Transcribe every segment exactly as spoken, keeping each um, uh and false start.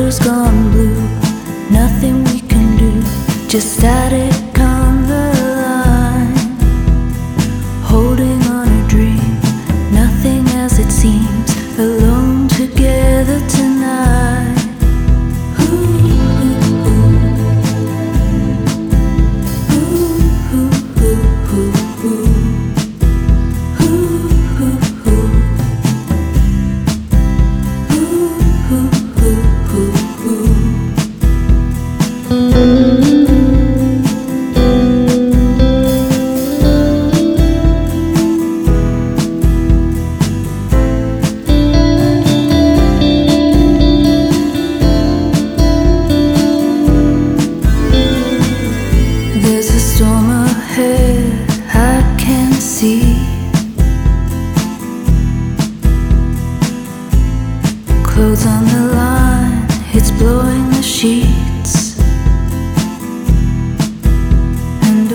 has gone blue, nothing we can do, just static on the line. Holding on a dream, nothing as it seems, alone together tonight. There's a storm ahead, I can see. Clothes on the line, it's blowing the sheets. And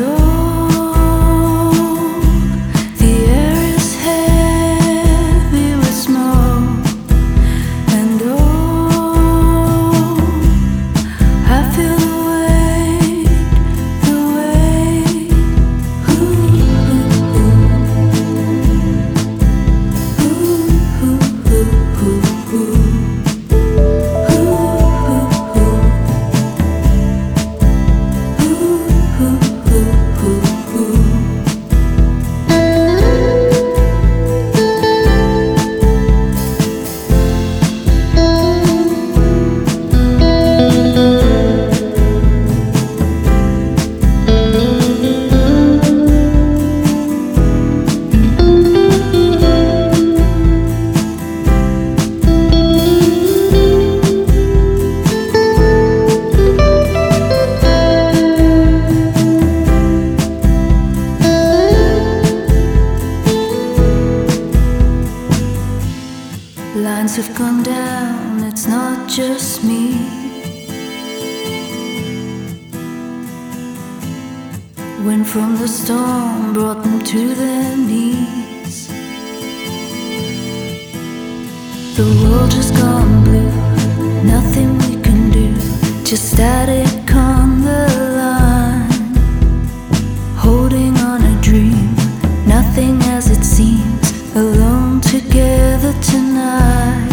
oh, the air is heavy with smoke. And oh, I feel the weight, the weight. Ooh, ooh, ooh, ooh, ooh, ooh. Lines have gone down, it's not just me. Wind from the storm brought them to their knees. The world has gone blue, nothing we can do, just static on the line. Holding on a dream, nothing as it seems, alone together tonight.